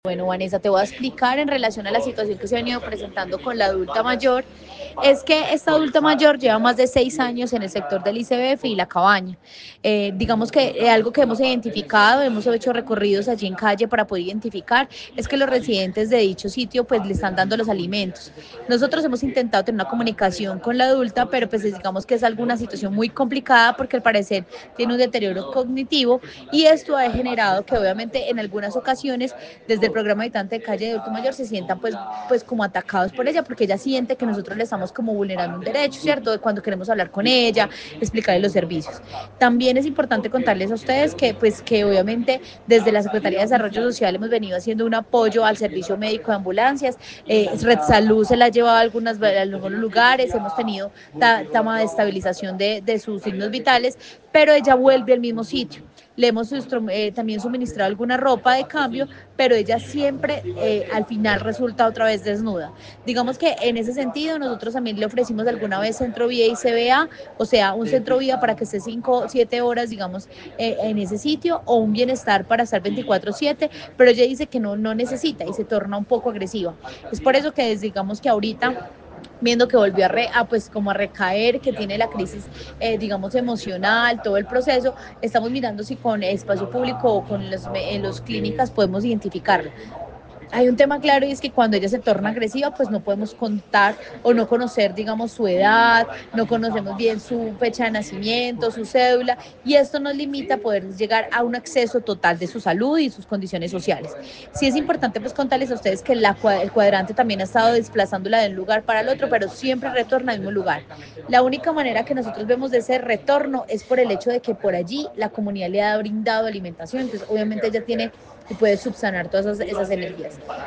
Bueno, Vanessa, te voy a explicar en relación a la situación que se ha venido presentando con la adulta mayor. Es que esta adulta mayor lleva más de 6 años en el sector del ICBF y la cabaña. Digamos que algo que hemos identificado, hemos hecho recorridos allí en calle para poder identificar, es que los residentes de dicho sitio pues le están dando los alimentos. Nosotros hemos intentado tener una comunicación con la adulta, pero pues digamos que es alguna situación muy complicada porque al parecer tiene un deterioro cognitivo y esto ha generado que obviamente en algunas ocasiones desde el programa Habitante de Calle de Adulto Mayor se sientan pues como atacados por ella, porque ella siente que nosotros le estamos como vulnerando un derecho, ¿cierto? Cuando queremos hablar con ella, explicarle los servicios. También es importante contarles a ustedes que pues que obviamente desde la Secretaría de Desarrollo Social hemos venido haciendo un apoyo al servicio médico de ambulancias, Red Salud se la ha llevado a algunos lugares, hemos tenido tama de estabilización de sus signos vitales, pero ella vuelve al mismo sitio. Le hemos también suministrado alguna ropa de cambio, pero ella siempre al final resulta otra vez desnuda. Digamos que en ese sentido nosotros también le ofrecimos alguna vez centro vía y CBA, o sea, un centro vía para que esté 5, 7 horas, digamos, en ese sitio, o un bienestar para estar 24/7, pero ella dice que no necesita y se torna un poco agresiva. Es por eso que digamos que ahorita viendo que volvió pues como a recaer, que tiene la crisis, digamos, emocional, todo el proceso, estamos mirando si con espacio público o con los clínicas podemos identificarla. Hay un tema claro y es que cuando ella se torna agresiva, pues no podemos contar o no conocer, digamos, su edad, no conocemos bien su fecha de nacimiento, su cédula, y esto nos limita a poder llegar a un acceso total de su salud y sus condiciones sociales. Sí es importante pues contarles a ustedes que el cuadrante también ha estado desplazándola de un lugar para el otro, pero siempre retorna al mismo lugar. La única manera que nosotros vemos de ese retorno es por el hecho de que por allí la comunidad le ha brindado alimentación, entonces obviamente ella tiene y puede subsanar todas esas energías.